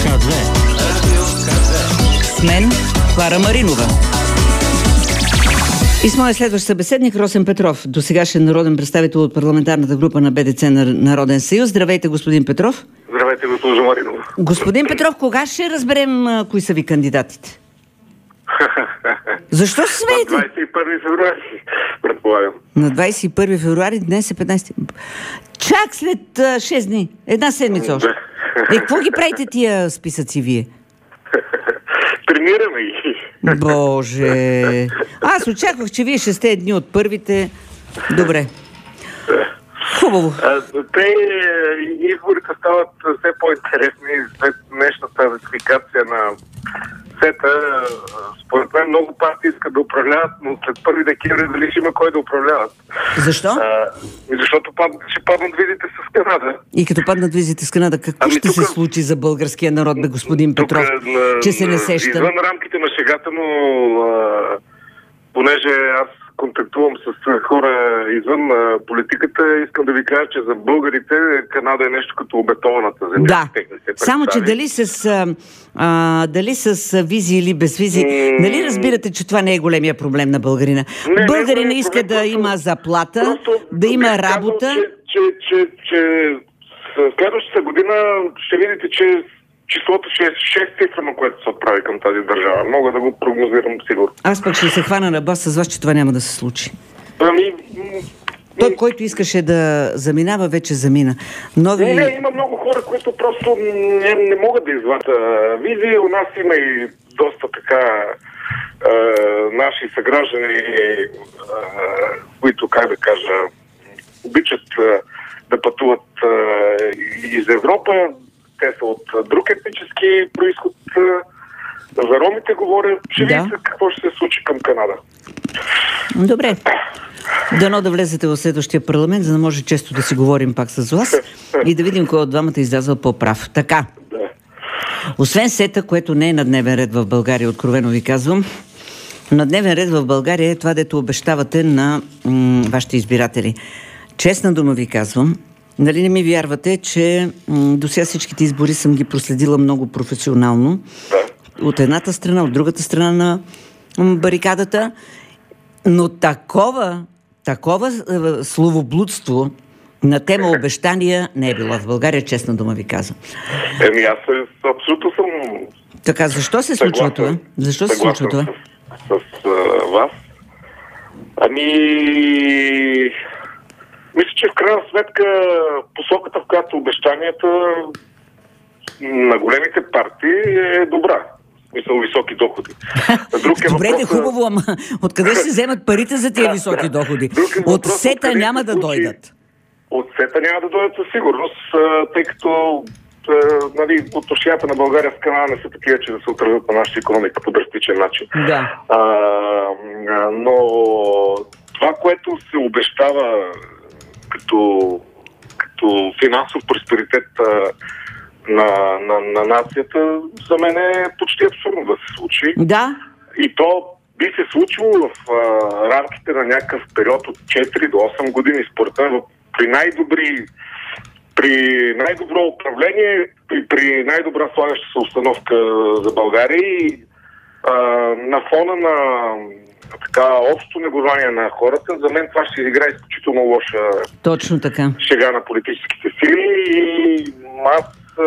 С мен Клара Маринова. И с моя следващ събеседник Росен Петров, досегашен народен представител от парламентарната група на БДЦ на Народен съюз. Здравейте, господин Петров. Здравейте, госпожо Маринова. Господин Петров, кога ще разберем кои са ви кандидатите? Защо се смеете? На 21 февруари, предполагам. На 21 февруари, днес е 15. Чак след 6 дни. Една седмица още. Какво ги правите тия списъци вие? Тренираме ги. Боже! Аз очаквах, че вие ще сте дни от първите. Добре. Хубаво. Изборите стават все по-интересни след днешната ратификация на СЕТА. Според мен много партии искат да управляват, но след 1 декември дали ще има кой да управляват. Защо? Защото ще паднат визите с Канада. И като паднат визите с Канада, какво ще се случи за българския народ, бе, господин Петров, че се не сеща? Извън рамките на шегата, но понеже аз контактувам с хора извън политиката, искам да ви кажа, че за българите Канада е нещо като обетованата земя. Да, само че дали с визи или без визи, нали разбирате, че това не е големия проблем на българина? Българина иска да има заплата, да има работа. Че следващата година ще видите, че числото ще е 6-цифрено, което се отправи към тази държава. Мога да го прогнозирам сигурно. Аз пък ще се хвана на бас с вас, че това няма да се случи. Той, който искаше да заминава, вече замина. Не, има много хора, които просто не могат да извадят визи. У нас има и доста така наши съграждани, които, как да кажа, обичат да пътуват из Европа. Те са от друг етнически произход. За ромите говоря. Ще видите какво ще се случи към Канада. Добре. Дано да влезете в следващия парламент, за да може често да си говорим пак с вас и да видим кой от двамата излязва по-прав. Така. Да. Освен СЕТА, което не е на дневен ред в България, откровено ви казвам, на дневен ред в България е това, дето обещавате на вашите избиратели. Честна дума ви казвам, нали не ми вярвате, че до сега всичките избори съм ги проследила много професионално. Да. От едната страна, от другата страна на барикадата. Но такова словоблудство на тема обещания не е било в България, честна дума ви казвам. Аз абсолютно съм... Така, защо се случва това? Защо се случва това? С вас. Мисля, че в крайна сметка посоката, в която обещанията на големите партии е добра. Мисля, високи доходи. Добре, хубаво, ама откъде ще се вземат парите за тия високи доходи? От СЕТА няма да дойдат. От СЕТА няма да дойдат със сигурност, тъй като отношенията на България с Канада не са такива, че да се отразят на нашата икономика по драстичен начин. Да. Но това, което се обещава като финансов просперитет на нацията, за мен е почти абсурдно да се случи. Да. И то би се случило в рамките на някакъв период от 4 до 8 години, според мен, при най-добро управление, при най-добра слагаща се установка за България и на фона на така общо негодование на хората, за мен това ще изиграе изключително лоша точно така шега на политическите сили и аз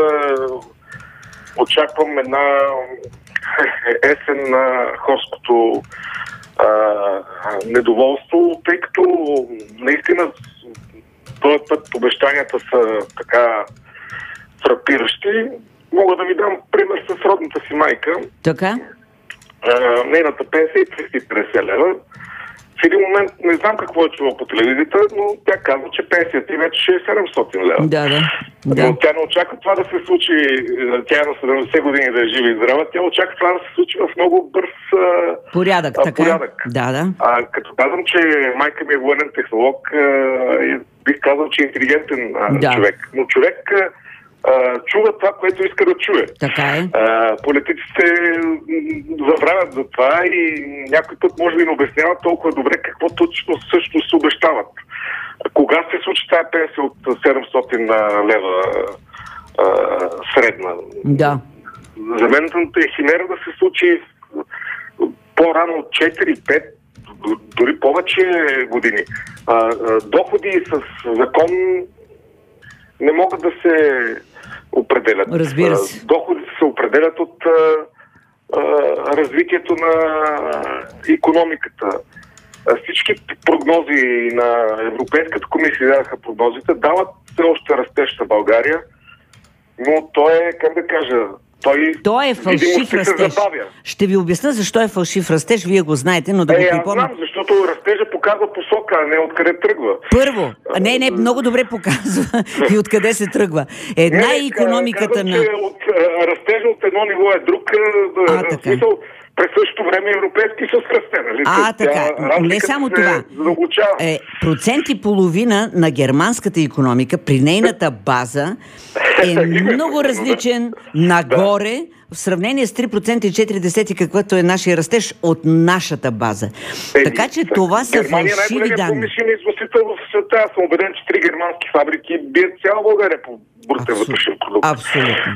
очаквам една есен на хорското недоволство, тъй като наистина този път обещанията са така фрапиращи. Мога да ви дам пример с родната си майка. Така? Нейната пенсия е 350 лева. В един момент не знам какво е чувал по телевизията, но тя казва, че пенсията им вече е 700 лева. Да. Но тя не очаква това да се случи, тя е на 70 години да е жива и здрава, тя очаква това да се случи в много бърз порядък. Да. Като казвам, че майка ми е военен технолог, бих казал, че е интелигентен човек. Но човек чува това, което иска да чуе. Така е. Политиците забравят за това и някой път може би не обясняват толкова добре какво точно всъщност се обещават. Кога се случи тази пенсия от 700 лева средна? Да. за мен е химера да се случи по-рано от 4-5, дори повече години. Доходи с закон не могат да се определят. Разбира се. Доходите се определят от развитието на икономиката. Всички прогнози на Европейската комисия даваха прогнозите, дават все още растеж на България, но той е, как да кажа, той е фалшив растеж. Ще ви обясня защо е фалшив растеж, вие го знаете, но да го припомня. Аз знам, защото растежа показва посока, а не откъде тръгва. Първо, не, много добре показва и откъде се тръгва. Една е икономиката на... Растежа от едно ниво е друг, в смисъл, през същото време Европейски съюз расте, нали? Така. Не само това. Процент и половина на германската икономика при нейната база е много различен нагоре в сравнение с 3,4%, каквото е нашия растеж от нашата база. Така че това са фалшиви данни. Германия е най-големият износител в света. Аз съм убеден, че 3 германски фабрики бият цяла България по брутен вътрешен продукт. Абсолютно.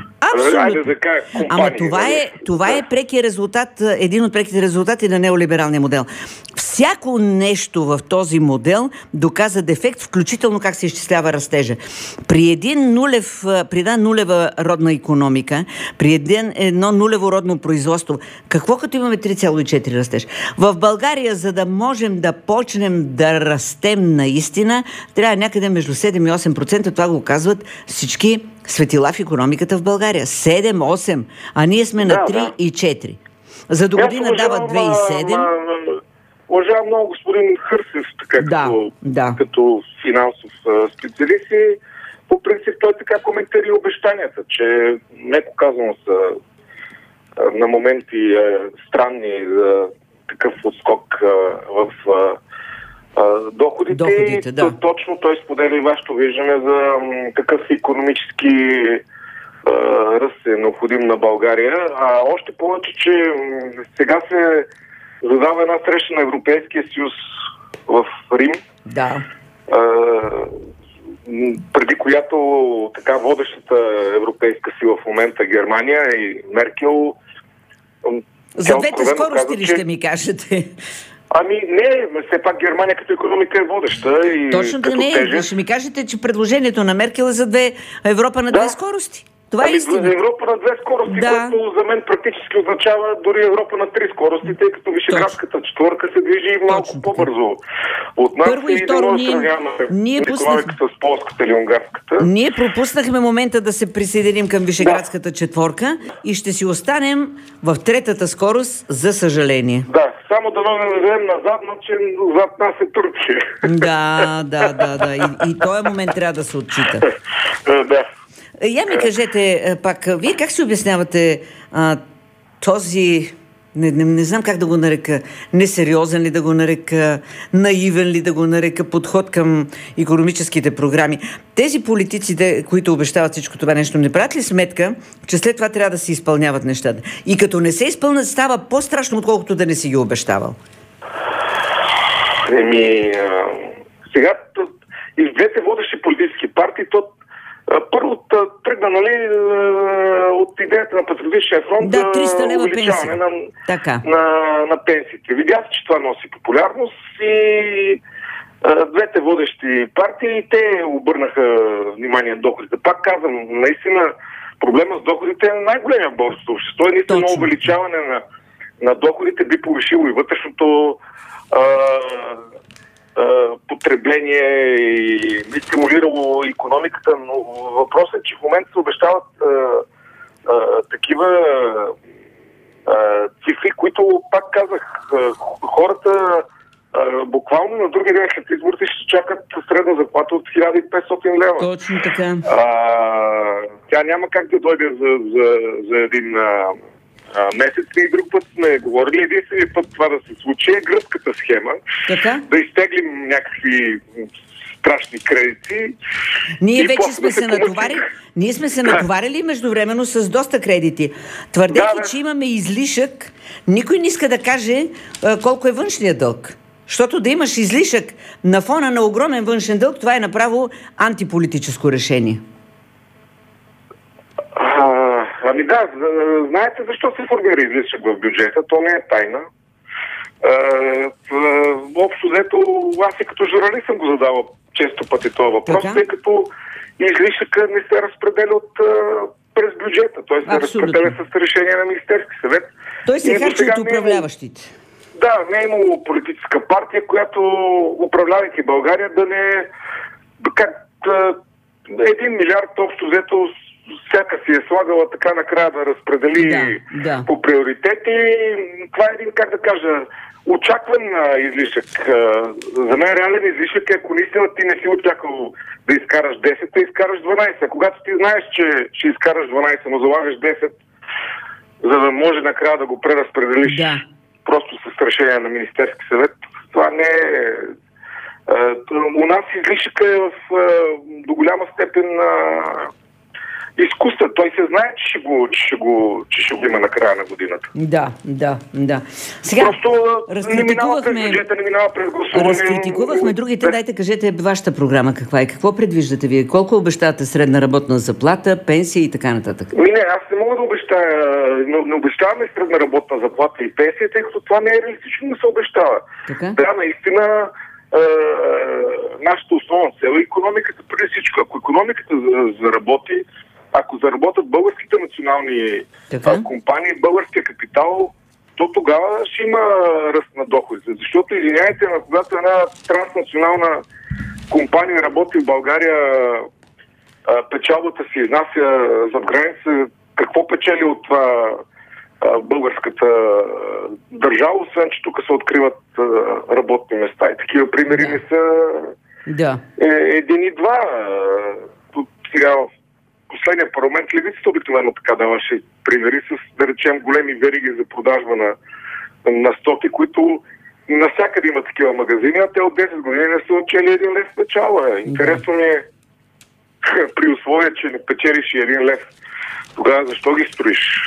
Ама това е прекия резултат, един от преките резултати на неолибералния модел. Всяко нещо в този модел доказа дефект, включително как се изчислява растежа. При една нулева родна икономика, при едно нулево родно производство, какво като имаме 3,4 растеж? В България, за да можем да почнем да растем наистина, трябва някъде между 7 и 8%, това го казват всички светила в икономиката в България. 7-8, а ние сме на 3 и 4. За до година дава 2,7. Уважавам много господин Хърсев, като финансов специалист и по принцип той така коментира и обещанията, че неко казано са на моменти странни за такъв отскок в доходите. Точно той споделя и вашето виждане за какъв икономически ръст е необходим на България. Още повече, че сега се задава една среща на Европейския съюз в Рим. Да. Преди която така водещата европейска сила в момента Германия и Меркел. За двете скорости ли ще ми кажете? Не, все пак Германия като икономика е водеща. И точно да не. Ще ми кажете, че предложението на Меркел е за Европа на две скорости. Това е истина. Европа на две скорости, което за мен практически означава дори Европа на 3 скорости, тъй като Вишеградската четворка се движи малко по-бързо от нас. Първо и второ, ние икономиката с полската или унгарската. Ние пропуснахме момента да се присъединим към Вишеградската четворка и ще си останем в третата скорост, за съжаление. Да, само да не дадем назад, но че зад нас е Турция. Да. И този момент трябва да се отчита. Да. Я ми кажете пак, вие как си обяснявате този, не знам как да го нарека, несериозен ли да го нарека, наивен ли да го нарека подход към икономическите програми? Тези политиците, които обещават всичко това нещо, не правят ли сметка, че след това трябва да се изпълняват нещата? И като не се изпълнят, става по-страшно, отколкото да не си ги обещавал. Сега и двете водещи политически партии, първо тръгна, от идеята на Патриотичния фронт за увеличаване на пенсиите. Видя се, че това носи популярност и двете водещи партии, те обърнаха внимание на доходите. Пак казвам, наистина проблема с доходите е най-големия в българското общество. Наистина увеличаване на доходите би повишило и вътрешното потребление и стимулирало икономиката, но въпросът е, че в момента се обещават такива цифри, които, пак казах, хората буквално на други ден след изборите ще чакат средна заплата от 1500 лева. Точно така. Тя няма как да дойде за един месец и друг път сме говорили. Единственият път това да се случи е гръцката схема. Така? Да изтеглим някакви страшни кредити. Ние вече сме се натоварили. Ние сме се натоварили междувременно с доста кредити. Твърдейки, че имаме излишък, никой не иска да каже колко е външният дълг. Защото да имаш излишък на фона на огромен външен дълг, това е направо антиполитическо решение. Ами да, знаете защо се формира излишък в бюджета? То не е тайна. Общо взето, аз и като журналист съм го задавал често пъти този въпрос, тъй като излишъка не се разпределя през бюджета. Той се разпределя с решение на Министерски съвет. Той се харчи от управляващите. Да, не е имало политическа партия, която, управлявайки България, да не... 1 милиард общо взето всяка си е слагала така накрая да разпредели по приоритети. Това е един, как да кажа, очакван излишък. За мен реален излишък е, ако наистина ти не си очаквал да изкараш 10, да изкараш 12. А когато ти знаеш, че ще изкараш 12, но залагаш 10, за да може накрая да го преразпределиш просто с решение на Министерски съвет, това не е... У нас излишъка е до голяма степен изкуства. Той се знае, че ще го има на края на годината. Да. Сега, разкритикувахме другите. Дайте, кажете вашата програма каква е. Какво предвиждате вие? Колко обещавате средна работна заплата, пенсия и така нататък? Не, аз не мога да обещая. Не обещаваме средна работна заплата и пенсия, тъй като това не е реалистично да се обещава. Да, наистина нашата основна цел е икономиката преди всичко. Ако икономиката заработи, ако заработят българските национални компании, българския капитал, то тогава ще има ръст на доходите. Защото, извиняйте, когато една транснационална компания работи в България, печалбата си изнася за граница, какво печели от това българската държава, освен че тук се откриват работни места. И такива примери не са един и два. Сега в последния парламент левицата обикновено така даваше примери с, да речем, големи вериги за продажба на стоки, които навсякъде има такива магазини, а те от 10 години не са отчели 1 лев печала. Интересно ми е при условие, че не печелиш 1 лев, тогава защо ги строиш?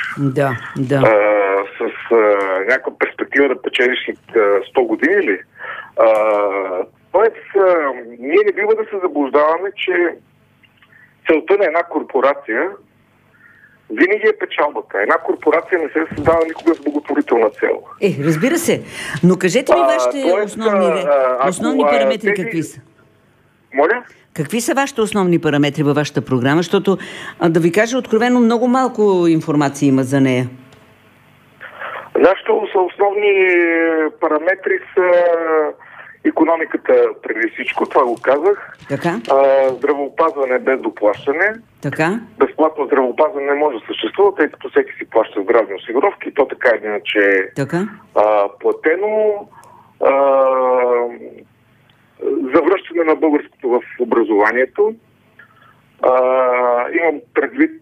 С някаква перспектива да печелиш 100 години ли? Тоест, ние не бива да се заблуждаваме, че целта на една корпорация винаги е печалбата. Една корпорация не се създава никога с благотворителна цел. Разбира се. Но кажете ми вашите основни параметри какви са? Моля? Какви са вашите основни параметри във вашата програма? Защото, да ви кажа откровено, много малко информация има за нея. Нашите основни параметри са икономиката преди всичко, това го казах. Здравеопазване без доплащане. Безплатно здравеопазване не може да съществува, тъй като всеки си плаща здравни осигуровки. То така е иначе платено. Завръщане на българското в образованието. Имам предвид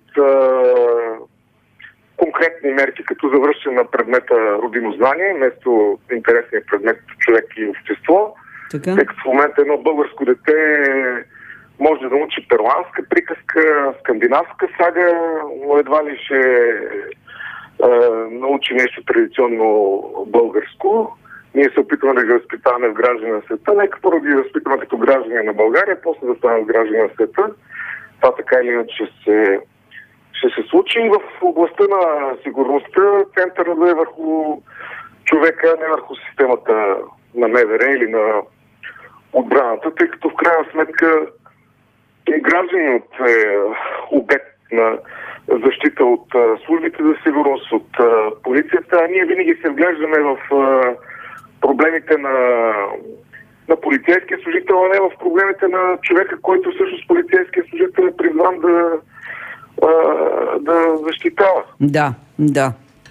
конкретни мерки, като завръщане на предмета родинознание, вместо интересния предмет човек и общество. Тъй като в момента едно българско дете може да научи перуанска приказка, скандинавска сага, но едва ли ще научи нещо традиционно българско. Ние се опитваме да ги възпитаваме в граждани на света. Нека първо ги възпитваме като граждани на България, после да станат граждани на света. Това така или иначе ще се случи. В областта на сигурността центъра да е върху човека, не върху системата на МВР или на отбраната, тъй като в крайна сметка гражданинът е обект на защита от службите за сигурност, от полицията. А ние винаги се вглеждаме в проблемите на полицейския служител, а не в проблемите на човека, който всъщност полицейския служител е призван да защитава. Да.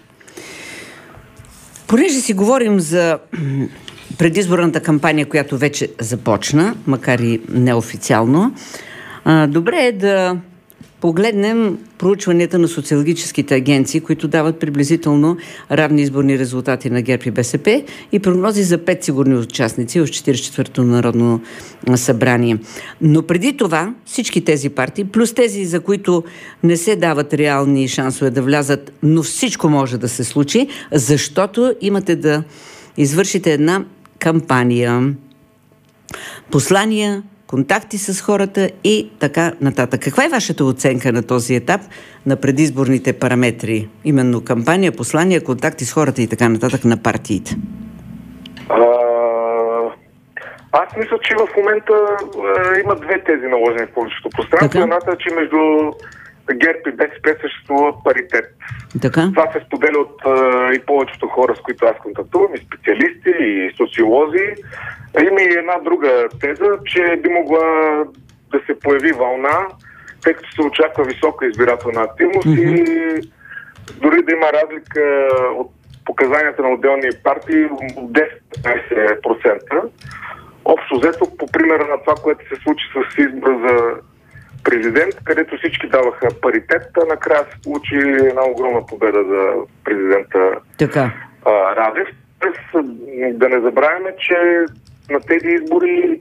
Понеже си говорим за предизборната кампания, която вече започна, макар и неофициално, добре е да погледнем проучванията на социологическите агенции, които дават приблизително равни изборни резултати на ГЕРБ и БСП и прогнози за 5 сигурни участници в 44-то Народно събрание. Но преди това всички тези партии, плюс тези, за които не се дават реални шансове да влязат, но всичко може да се случи, защото имате да извършите една кампания. Послания, контакти с хората и така нататък. Каква е вашата оценка на този етап на предизборните параметри? Именно кампания, послания, контакти с хората и така нататък на партиите. Аз мисля, че в момента има две тези наложени в публичното пространство. Едната е, че между ГЕРБ и БСП съществува паритет. Така? Това се споделя от и повечето хора, с които аз контактувам, и специалисти, и социолози. Има и една друга теза, че би могла да се появи вълна, тъй като се очаква висока избирателна активност и дори да има разлика от показанията на отделни партии от 10-15%. Общо взето, по примера на това, което се случи с избора за президент, където всички даваха паритет, а накрая се получи една огромна победа за президента Радев. Да не забравяме, че на тези избори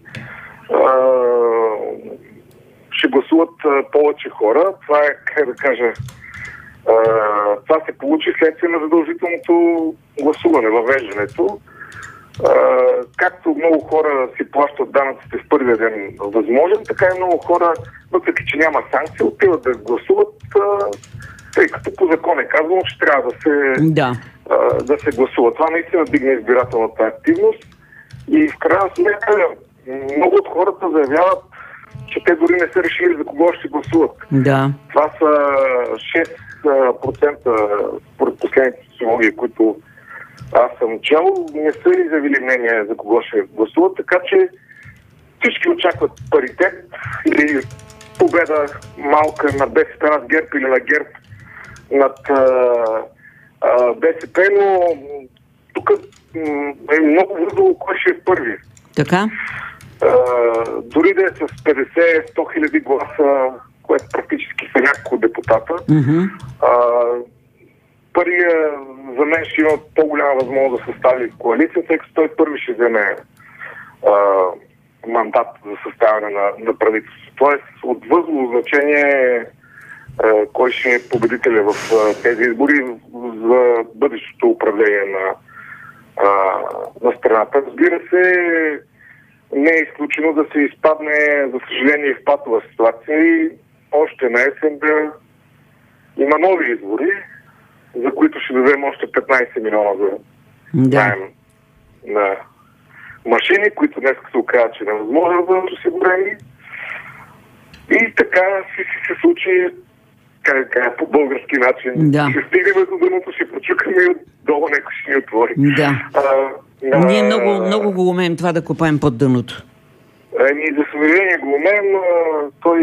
ще гласуват повече хора. Това е, как да кажа, това се получи следствие на задължителното гласуване, въвеждането. Както много хора си плащат данъците в първия ден възможен, така и много хора, въпреки че няма санкции, отиват да гласуват, тъй като по закон е казано, че трябва да се гласува. Това наистина дигне избирателната активност и в крайна сметка много от хората заявяват, че те дори не са решили за кого ще гласуват. Да. Това са 6% според последните социологии, които аз съм чел, не са изявили мнение за кого ще гласуват, така че всички очакват паритет или победа малка на БСП над ГЕРБ или на ГЕРБ над БСП, но тук е много вързало кой ще е първи. Така? Дори да е с 50-100 хиляди гласа, което практически са няколко депутата, първия за мен ще има по-голяма възможност да състави коалиция, тъй като той първи ще вземе мандат за съставяне на правителство. Тоест от възло значение кой ще е победителя в тези избори за бъдещото управление на страната. Разбира се, не е изключено да се изпадне, за съжаление, в патова ситуация и още на есен да има нови избори, за които ще дадем още 15 милиона за найем на машини, които днес се оказа, че невъзможно да бъдат осигурени. И така се случи по български начин. Да. Ще стигнем до дъното, ще прочукаме и отдолу някой ще ни отвори. Да. Ние много го умеем това да копаем под дъното. За съжаление го умеем. Той,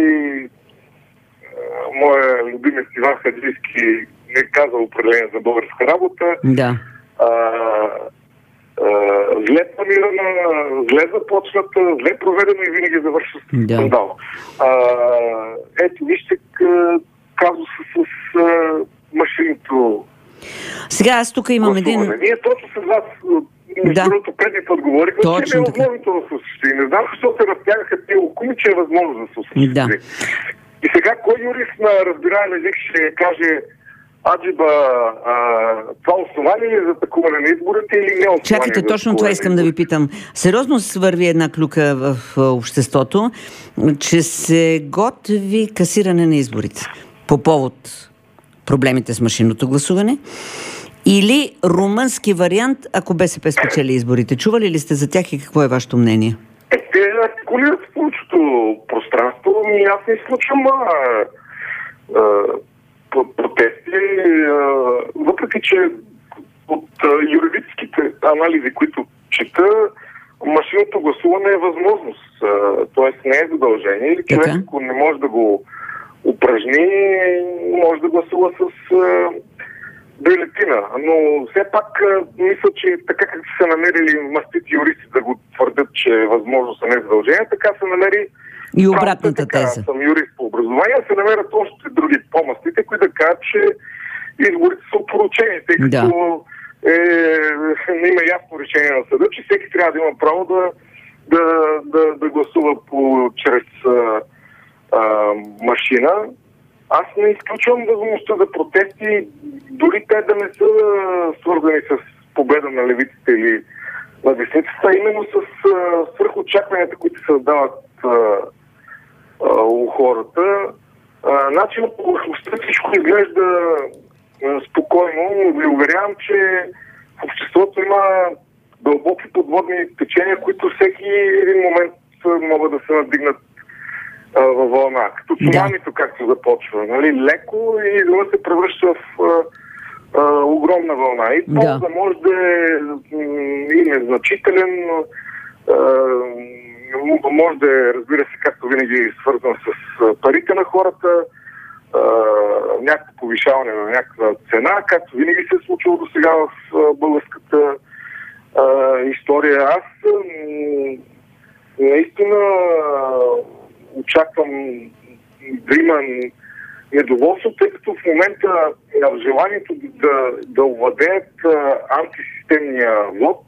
моя любимец Иван Хаджийски, не каза определение за българска работа. Да. Зле планирана, зле започната, зле проведена и винаги завършва с скандал. Ето, вижте казуса с машиното. Сега аз тук имам един... Ние точно с вас, между другото, предни път говорихме, че не е възможно да се осъществи. Не знам защо се разтягаха тези лукуми, че е възможно да се осъществи. Да. И сега кой юрист на разбираем език ще каже: Аджиба, това основание ли за атакуване на изборите или не основание? Чакайте, точно това искам да ви питам. Сериозно свърви една клюка в обществото, че се готви касиране на изборите по повод проблемите с машинното гласуване или румънски вариант, ако БСП спечели изборите. Чували ли сте за тях и какво е вашето мнение? Те артикулират в публичното пространство, и аз не изключвам протести, въпреки че от юридическите анализи, които чета, машинното гласуване е възможност, т.е. не е задължение. Или човек, ако не може да го упражни, може да гласува с бюлетина. Но все пак мисля, че така как са намерили мастити юристи да го твърдят, че е възможност, а не задължение, така се намери и обратната теза. Съм юрист по образование, се намерят още други по-мастите, които да кажат, че изборите са опорочени, тъй като има ясно решение на съда, че всеки трябва да има право да гласува чрез машина. Аз не изключвам възможността за протести, дори те да не са свързани с победа на левиците или на десницата, именно с свръхочакванията, които се създават у хората. Начинът по външността всичко изглежда спокойно, но ви уверявам, че в обществото има дълбоки подводни течения, които всеки един момент могат да се надигнат във вълна. Като цунамито, както започва. Нали? Леко и да се превръща в огромна вълна. И да може да е и незначителен, може да е, разбира се, както винаги, свързан с парите на хората, някакво повишаване на някаква цена, както винаги се е случило до сега в българската история. Аз наистина очаквам да има недоволство, тъй като в момента в желанието да овладеят антисистемния вот,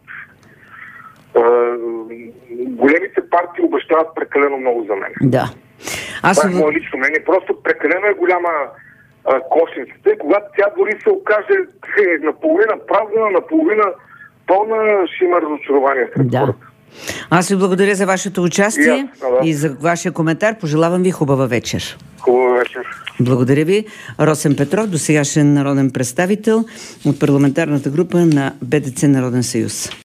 големите партии обещават прекалено много за мен. Да. Това е мое лично мнение. Просто прекалено е голяма кошницата и когато тя дори се окаже наполовина празна, наполовина пълна, ще има разочарование сред хората. Аз ви благодаря за вашето участие и за вашия коментар. Пожелавам ви хубава вечер. Хубава вечер. Благодаря ви. Росен Петров, досегашен народен представител от парламентарната група на БДЦ Народен съюз.